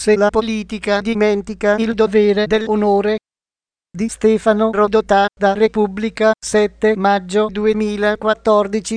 se la politica dimentica il dovere dell'onore. Di Stefano Rodotà, da Repubblica, 7 maggio 2014.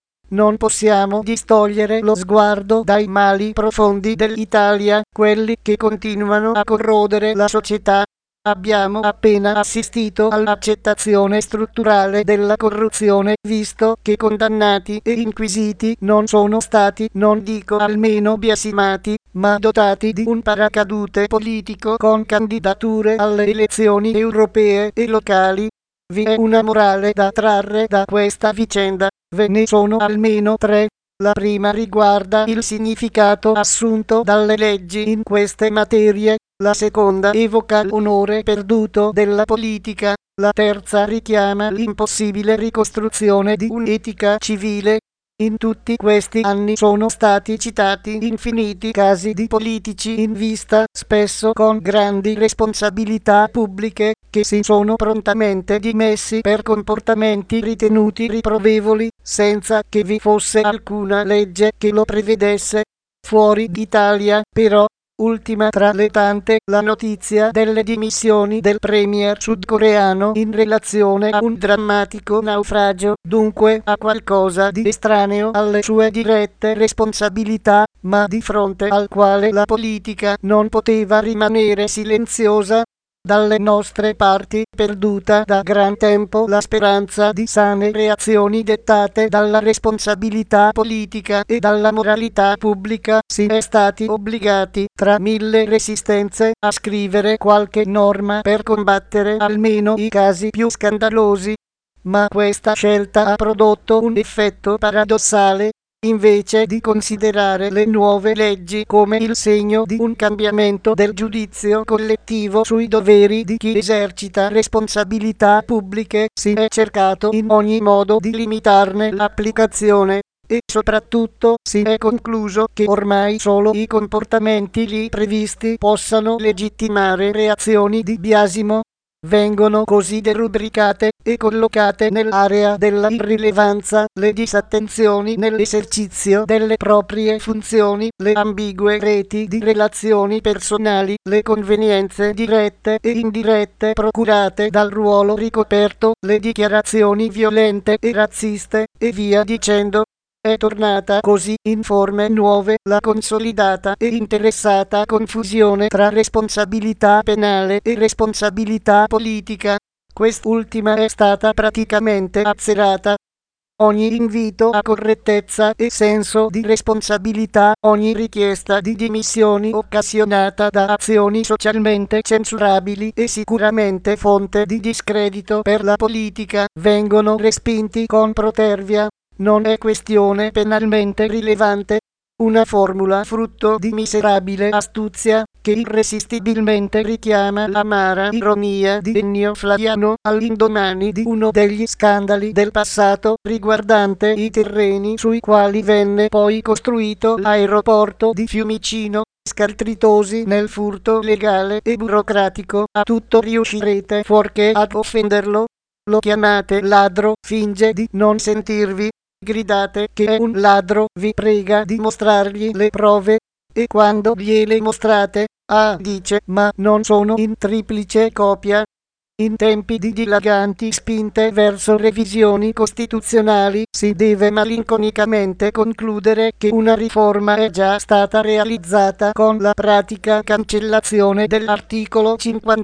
Non possiamo distogliere lo sguardo dai mali profondi dell'Italia, quelli che continuano a corrodere la società. Abbiamo appena assistito all'accettazione strutturale della corruzione, visto che condannati e inquisiti non sono stati, non dico almeno biasimati, ma dotati di un paracadute politico con candidature alle elezioni europee e locali. Vi è una morale da trarre da questa vicenda. Ve ne sono almeno tre. La prima riguarda il significato assunto dalle leggi in queste materie, la seconda evoca l'onore perduto della politica, la terza richiama l'impossibile ricostruzione di un'etica civile. In tutti questi anni sono stati citati infiniti casi di politici in vista, spesso con grandi responsabilità pubbliche, che si sono prontamente dimessi per comportamenti ritenuti riprovevoli, senza che vi fosse alcuna legge che lo prevedesse. Fuori d'Italia, però, ultima tra le tante, la notizia delle dimissioni del premier sudcoreano in relazione a un drammatico naufragio, dunque a qualcosa di estraneo alle sue dirette responsabilità, ma di fronte al quale la politica non poteva rimanere silenziosa. Dalle nostre parti, perduta da gran tempo la speranza di sane reazioni dettate dalla responsabilità politica e dalla moralità pubblica, si è stati obbligati, tra mille resistenze, a scrivere qualche norma per combattere almeno i casi più scandalosi. Ma questa scelta ha prodotto un effetto paradossale. Invece di considerare le nuove leggi come il segno di un cambiamento del giudizio collettivo sui doveri di chi esercita responsabilità pubbliche, si è cercato in ogni modo di limitarne l'applicazione. E soprattutto si è concluso che ormai solo i comportamenti lì previsti possano legittimare reazioni di biasimo. Vengono così derubricate e collocate nell'area della irrilevanza le disattenzioni nell'esercizio delle proprie funzioni, le ambigue reti di relazioni personali, le convenienze dirette e indirette procurate dal ruolo ricoperto, le dichiarazioni violente e razziste, e via dicendo. È tornata così in forme nuove la consolidata e interessata confusione tra responsabilità penale e responsabilità politica. Quest'ultima è stata praticamente azzerata. Ogni invito a correttezza e senso di responsabilità, ogni richiesta di dimissioni occasionata da azioni socialmente censurabili e sicuramente fonte di discredito per la politica, vengono respinti con protervia. Non è questione penalmente rilevante. Una formula frutto di miserabile astuzia, che irresistibilmente richiama l'amara ironia di Ennio Flaiano all'indomani di uno degli scandali del passato riguardante i terreni sui quali venne poi costruito l'aeroporto di Fiumicino. Scaltritosi nel furto legale e burocratico, a tutto riuscirete fuorché ad offenderlo. Lo chiamate ladro, finge di non sentirvi. Gridate che è un ladro, vi prega di mostrargli le prove, e quando gliele mostrate, dice, ma non sono in triplice copia. In tempi di dilaganti spinte verso revisioni costituzionali, si deve malinconicamente concludere che una riforma è già stata realizzata con la pratica cancellazione dell'articolo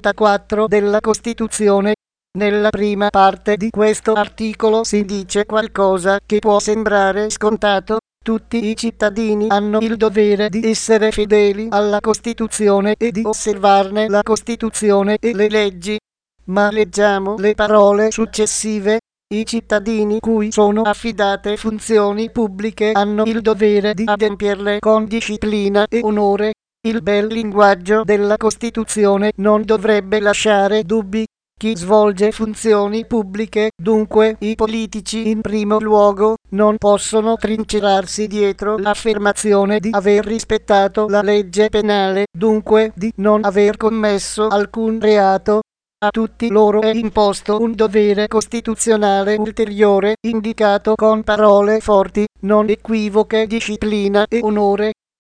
54 della Costituzione. Nella prima parte di questo articolo si dice qualcosa che può sembrare scontato. Tutti i cittadini hanno il dovere di essere fedeli alla Costituzione e di osservarne la Costituzione e le leggi. Ma leggiamo le parole successive. I cittadini cui sono affidate funzioni pubbliche hanno il dovere di adempierle con disciplina e onore. Il bel linguaggio della Costituzione non dovrebbe lasciare dubbi. Chi svolge funzioni pubbliche, dunque i politici in primo luogo, non possono trincerarsi dietro l'affermazione di aver rispettato la legge penale, dunque di non aver commesso alcun reato. A tutti loro è imposto un dovere costituzionale ulteriore, indicato con parole forti, non equivoche disciplina e onore.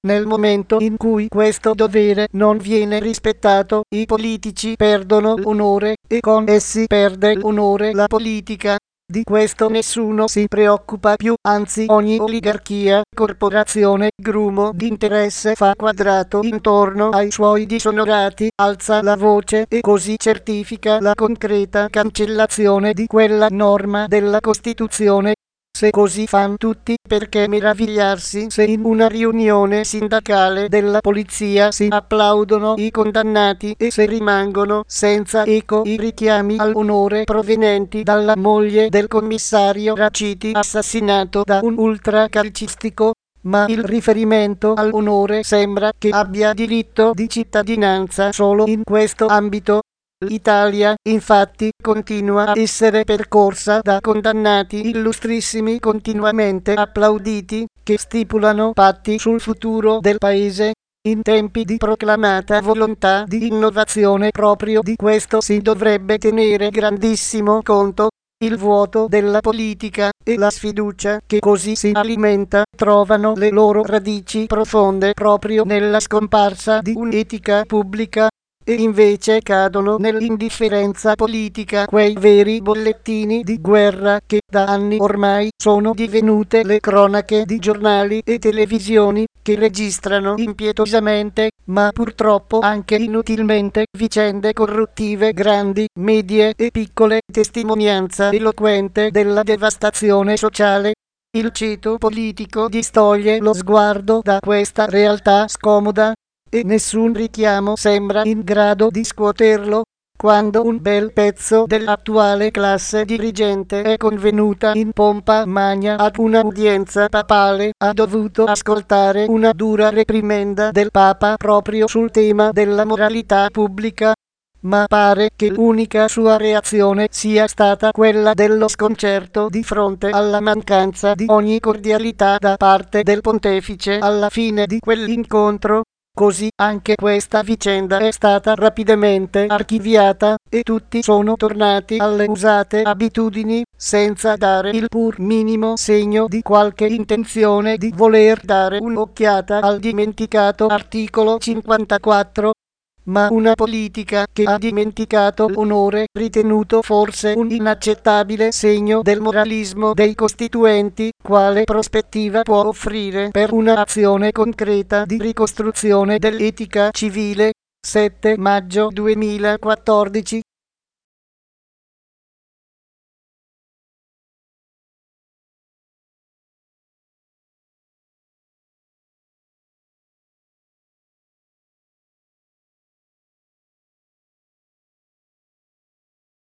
Nel momento in cui questo dovere non viene rispettato, i politici perdono l'onore e con essi perde l'onore la politica. Di questo nessuno si preoccupa più, anzi ogni oligarchia, corporazione, grumo di interesse fa quadrato intorno ai suoi disonorati, alza la voce e così certifica la concreta cancellazione di quella norma della Costituzione. Se così fan tutti, perché meravigliarsi se in una riunione sindacale della polizia si applaudono i condannati e se rimangono senza eco i richiami all'onore provenienti dalla moglie del commissario Raciti assassinato da un ultracalcistico? Ma il riferimento all'onore sembra che abbia diritto di cittadinanza solo in questo ambito. L'Italia, infatti, continua a essere percorsa da condannati illustrissimi continuamente applauditi, che stipulano patti sul futuro del paese. In tempi di proclamata volontà di innovazione proprio di questo si dovrebbe tenere grandissimo conto. Il vuoto della politica e la sfiducia che così si alimenta trovano le loro radici profonde proprio nella scomparsa di un'etica pubblica. E invece cadono nell'indifferenza politica quei veri bollettini di guerra che da anni ormai sono divenute le cronache di giornali e televisioni, che registrano impietosamente, ma purtroppo anche inutilmente, vicende corruttive grandi, medie e piccole, testimonianza eloquente della devastazione sociale. Il ceto politico distoglie lo sguardo da questa realtà scomoda e nessun richiamo sembra in grado di scuoterlo. Quando un bel pezzo dell'attuale classe dirigente è convenuta in pompa magna ad un'udienza papale, ha dovuto ascoltare una dura reprimenda del Papa proprio sul tema della moralità pubblica. Ma pare che l'unica sua reazione sia stata quella dello sconcerto di fronte alla mancanza di ogni cordialità da parte del pontefice alla fine di quell'incontro. Così anche questa vicenda è stata rapidamente archiviata e tutti sono tornati alle usate abitudini, senza dare il pur minimo segno di qualche intenzione di voler dare un'occhiata al dimenticato articolo 54. Ma una politica che ha dimenticato l'onore, ritenuto forse un inaccettabile segno del moralismo dei costituenti, quale prospettiva può offrire per un'azione concreta di ricostruzione dell'etica civile? 7 maggio 2014